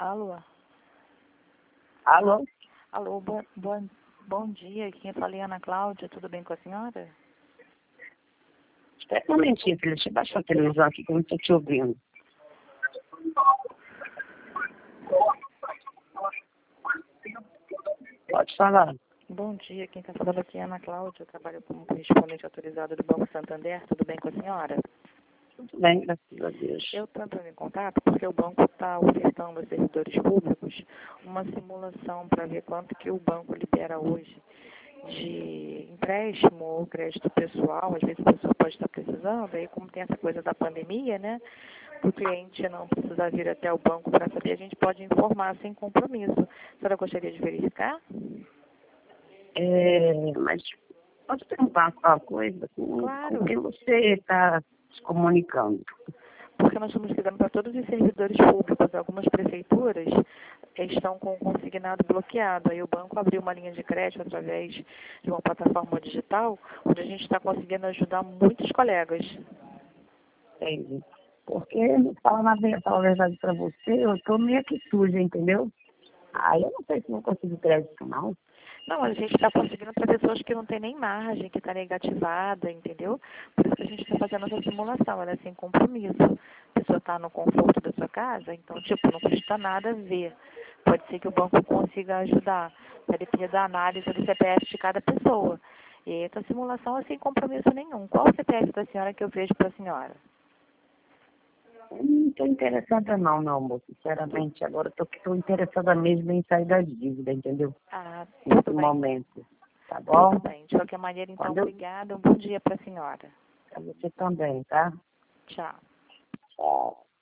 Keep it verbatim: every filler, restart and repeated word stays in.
Alô? Alô? Alô, bom, bom, bom dia. Quem fala é Ana Cláudia. Tudo bem com a senhora? Espera um momentinho, filha. Deixa eu baixar a televisão aqui que eu não estou te ouvindo. Pode falar. Bom dia. Quem está falando aqui é Ana Cláudia. Eu trabalho como correspondente autorizado do Banco Santander. Tudo bem com a senhora? Tudo bem, graças a Deus. Eu estou entrando em contato porque o banco está ofertando aos servidores públicos uma simulação para ver quanto que o banco libera hoje de empréstimo ou crédito pessoal. Às vezes a pessoa pode estar precisando, aí como tem essa coisa da pandemia, né? O cliente não precisa vir até o banco para saber, a gente pode informar sem compromisso. A senhora gostaria de verificar? É, mas pode perguntar uma coisa? Com, Claro. com quem você está se comunicando? Porque nós estamos ligando para todos os servidores públicos. Algumas prefeituras estão com o consignado bloqueado. Aí o banco abriu uma linha de crédito através de uma plataforma digital, onde a gente está conseguindo ajudar muitos colegas. Entendi. Porque, falar a verdade para você, eu estou meio que suja, entendeu? Aí eu não sei se vou conseguir crédito, não. Não, a gente está conseguindo para pessoas que não têm nem margem, que está negativada, entendeu? Por isso que a gente está fazendo essa simulação, ela é sem compromisso. A pessoa está no conforto da sua casa, então, tipo, não custa nada ver. Pode ser que o banco consiga ajudar. Vai depender da análise do C P F de cada pessoa. E essa simulação é sem compromisso nenhum. Qual o C P F da senhora que eu vejo para a senhora? Eu não estou interessada não, meu amor, sinceramente. Agora eu estou interessada mesmo em sair da dívida, entendeu? Ah, Nesse tudo bem. momento. Tá bom? Tudo bem. De qualquer maneira, então, Quando eu... obrigada. Um bom dia para a senhora. Pra você também, tá? Tchau. Tchau.